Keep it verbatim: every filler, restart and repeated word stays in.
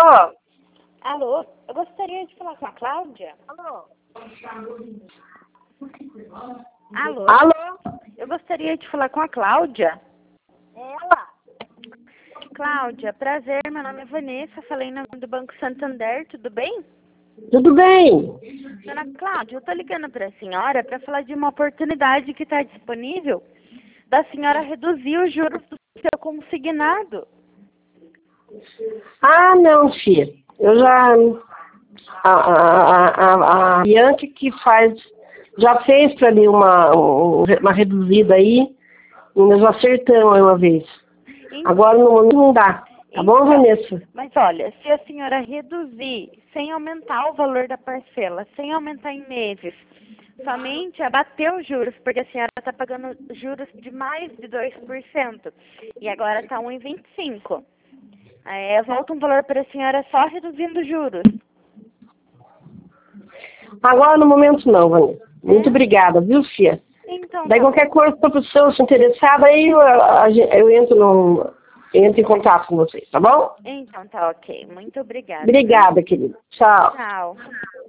Alô? Alô, eu gostaria de falar com a Cláudia. Alô? Alô? Alô? Eu gostaria de falar com a Cláudia. Ela? Cláudia, prazer, meu nome é Vanessa, falei em nome do Banco Santander, tudo bem? Tudo bem? Dona Cláudia, eu tô ligando para a senhora para falar de uma oportunidade que está disponível da senhora reduzir os juros do seu consignado. Ah, não, filha. Eu já... A, a, a, a Bianca que faz... Já fez para mim uma, uma reduzida aí. E nós acertamos uma vez. Então, Agora no momento não dá. Tá então, bom, Vanessa? Mas olha, se a senhora reduzir sem aumentar o valor da parcela, sem aumentar em meses, somente abater os juros, porque a senhora está pagando juros de mais de dois por cento e agora está um vírgula vinte e cinco por cento. Aí volta um valor para a senhora só reduzindo os juros. Agora no momento não, Vanessa. Muito obrigada, viu, filha? Então, Daí tá qualquer bom. coisa, se a pessoa se interessada, aí eu, a- eu entro, no, eu entro em contato com vocês, tá bom? Então tá ok. Muito obrigada. Obrigada, querida. Tchau. Tchau.